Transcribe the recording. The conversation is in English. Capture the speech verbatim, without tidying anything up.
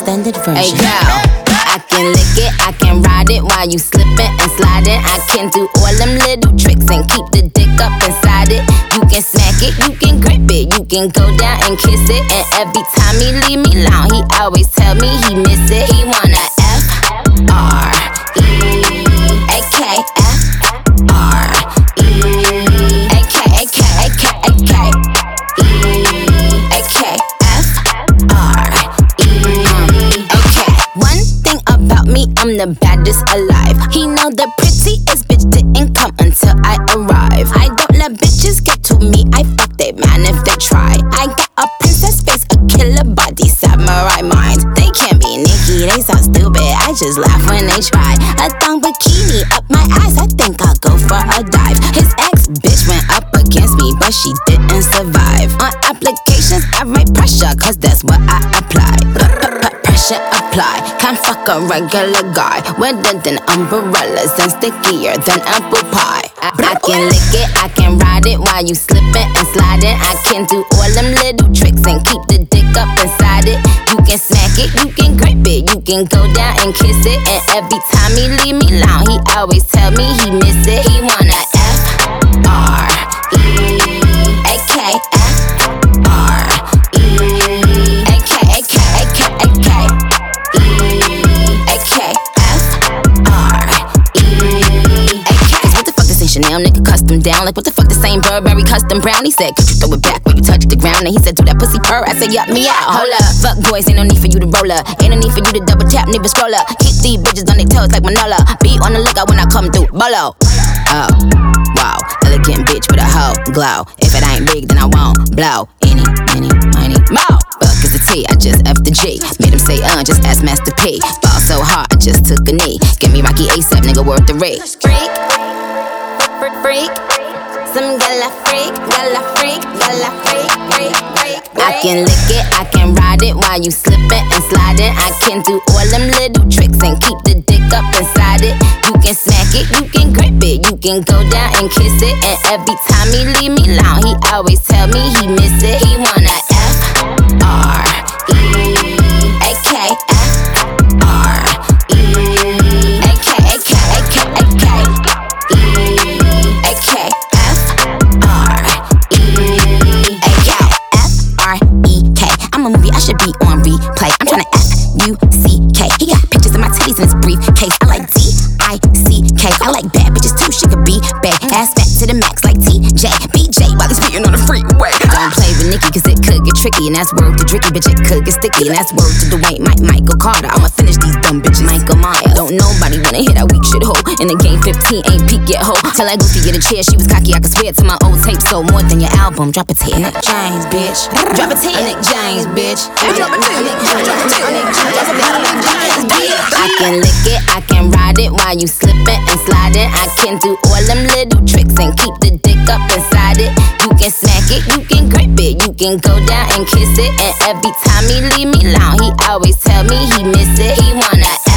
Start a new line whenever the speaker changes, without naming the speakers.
extended version.
Hey girl, I can lick it, I can ride it while you slipping and sliding. I can do all them little tricks and keep the dick up inside it. You can smack it, you can grip it, you can go down and kiss it. And every time he leave me alone, he always tell me he miss it. He wanna F R E A K F R E A K A K A K A K E A K F R E A K. One thing about me, I'm the baddest alive. He know the prettiest bitch didn't come until I arrive. I don't let bitches get to me, I fuck they man if they try. I got a princess face, a killer body, samurai mind. They can't be Nicki, they so stupid, I just laugh when they try. A thong bikini up my ass, I think I'll go for a dive. His ex bitch went up against me, but she didn't survive. On applications, I write pressure, cause that's what I apply. Pressure apply, can't fuck a regular guy. Wetter than umbrellas and stickier than apple pie. I, I can lick it, I can ride it while you slipping and sliding. I can do all them little tricks and keep the dick up inside it. You can smack it, you can grip it, you can go down and kiss it. And every time he leave me alone, he always tell me he miss it. He wanna F R E A K F R E A K A K A K A K E A K F R E A K. Cause what the fuck this ain't Chanel, nigga custom down. Like what the fuck this ain't Burberry custom brown. He said, could you throw it back when you touch the ground? And he said, do that pussy purr. I said, yup, me out, hold up. Fuck boys, ain't no need for you to roll up. Ain't no need for you to double tap, neither scroll up. Keep these bitches on their toes like Manola. Be on the lookout when I come through, bolo. Oh, wow, elegant bitch with a hoe glow. If it ain't big, then I won't blow. Any, any, money, mo. Fuck is the T, I just F the G. Made him say, uh, just ask Master P. Ball so hard, I just took a knee. Give me Rocky ASAP, nigga, worth the rate. Freak, freak, freak. Some gala freak, gala freak, gala freak, freak, freak. I can lick it, I can ride it while you slipping and sliding. I can do all them little tricks and keep the dick up inside it. You can smack it, you can grip it, you can go down and kiss it. And every time he leave me alone, he always tell me he miss it. He wanna F R E A K F R E A K A K A K A K E A K F R E A K F R E K. I'm a movie, I should be on replay. I'm tryna F U C K. He got pictures of my titties in his briefcase. I like D I C K. I like bad bitches too, she could be bad. Ass fat to the max like T J B J while he's speaking on the freeway. Don't play with Nicki cause it could get tricky. And that's word to Dricky, bitch, it could get sticky. And that's word to Dwayne, Mike, Michael Carter. I'ma finish these dumb bitches. Michael Myers. Don't nobody wanna hear that weak shit, ho. In the game fifteen ain't peak yet, ho. Tell that goofy get a chair, she was cocky, I could swear to my old tape. So more than your album, drop a tape. Nick James, bitch. Drop a tape. Nick James, bitch. Drop a tape. Drop a tape. I can lick it, I can ride it while you slipping and sliding. I can do all them little tricks and keep the dick up inside it. You can smack it, you can grip it, you can go down and kiss it. And every time he leave me alone, he always tell me he miss it. He wanna